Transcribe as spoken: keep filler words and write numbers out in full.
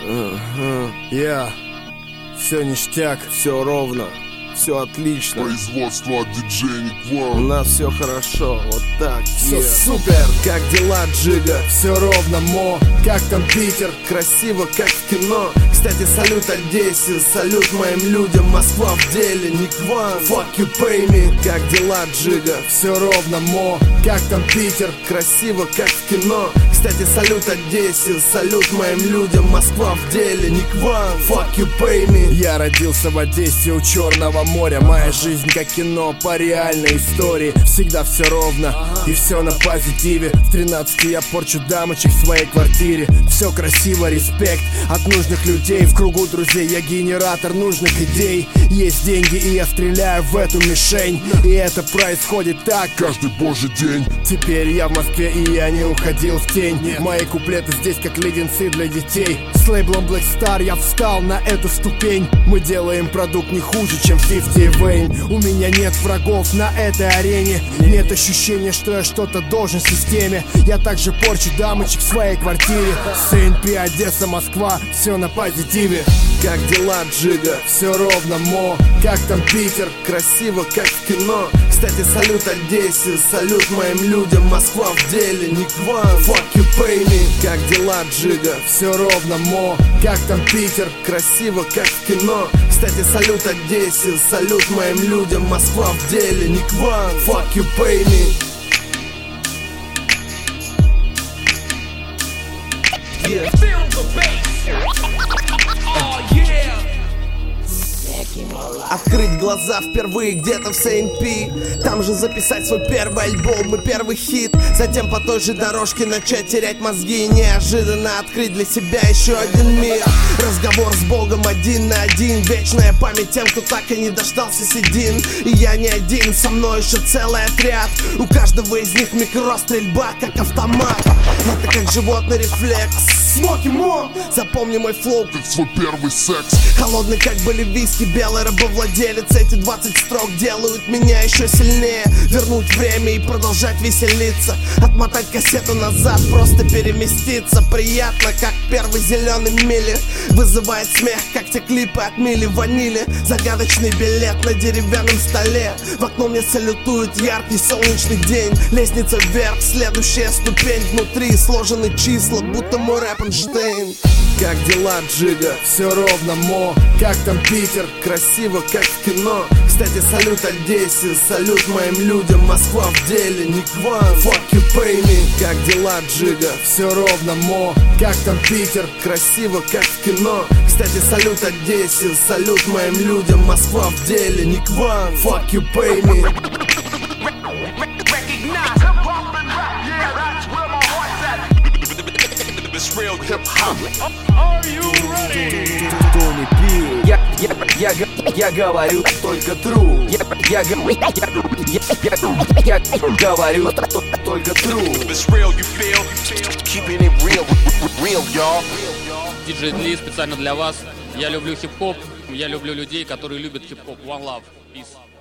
Ага. Я. Все ништяк, все ровно, все отлично. Производство от диджея Ник У Ван. нас все хорошо, вот так. Все yeah. супер, Как дела, Джига? все ровно, мо. Как там Питер? Красиво, как в кино. Кстати, салют Одессе, салют моим людям. Москва в деле, Ник Ван. Fuck you, pay me. Как дела, Джига? Все ровно, мо. Как там Питер? Красиво, как в кино. Кстати, салют Одессе, салют моим людям. Москва в деле, Ник Ван. Fuck you, pay me. Я родился в Одессе у Черного моря. Моя жизнь как кино по реальной истории. Всегда все ровно и все на позитиве. В тринадцати я порчу дамочек в своей квартире. Все красиво, респект от нужных людей. В кругу друзей я генератор нужных идей. Есть деньги и я стреляю в эту мишень. И это происходит так Каждый божий день. Теперь я в Москве и я не уходил в тень. Мои куплеты здесь как леденцы для детей. С лейблом Black Star я встал на эту ступень. Мы делаем продукт не хуже, чем фифти и Вейн. У меня нет врагов на этой арене. Нет ощущения, что я что-то должен системе. Я также порчу дамочек в своей квартире. си эн пи, Одесса, Москва, все на позитиве. Как дела, Джига? Все ровно, мо. Как там Питер? Красиво, как в кино. Кстати, салют Одессе, салют моим людям. Москва в деле, Ник Ван. Fuck you, pay me. Как дела, Джига? Все ровно, мо. Как там Питер? Красиво, как в кино. Кстати, салют Одессе, салют моим людям. Москва в деле, Ник Ван. Fuck you, pay me. Yeah. Feel the bass. Oh yeah. Открыть глаза впервые где-то в си эн пи. Там же записать свой первый альбом и первый хит. Затем по той же дорожке начать терять мозги. И неожиданно открыть для себя еще один мир. Разговор с Богом один на один. Вечная память тем, кто так и не дождался седин. И я не один, со мной еще целый отряд. У каждого из них микрострельба, как автомат. Это как животный рефлекс. Смоки Мо. Запомни мой флоу, Как свой первый секс. холодный, как были виски, белый рабовладелец. Эти двадцать строк делают меня еще сильнее. Вернуть время и продолжать веселиться. Отмотать кассету назад, просто переместиться. Приятно, как первый зеленый мили. Вызывает смех, как те клипы от Мили Ванили. Загадочный билет на деревянном столе. В окно мне салютует яркий солнечный день. Лестница вверх, следующая ступень. Внутри сложены числа, будто мой рэп Эйнштейн. Как дела, Джига? Все ровно, мо. Как там Питер? Красиво, как в кино. Кстати, салют Одессе, салют моим людям. Москва в деле, Ник Ван. Fuck you, pay me. Как дела, Джига? Все ровно, мо. Как там Питер? Красиво, как в кино. Кстати, салют Одессе, салют моим людям. Москва в деле, Ник Ван. Fuck you, pay me. Recognize hip hop and rap. Yeah, that's where my heart's at. This real hip hop. Are you ready? Тони Пил. Я, я, я, г- я говорю только true. Я, я, г- я, я, я, я говорю т- только true. This real, you feel? Keeping it real, real, y'all. Диджей Дли специально для вас. Я люблю хип-хоп, я люблю людей, которые любят хип-хоп. One love. Peace.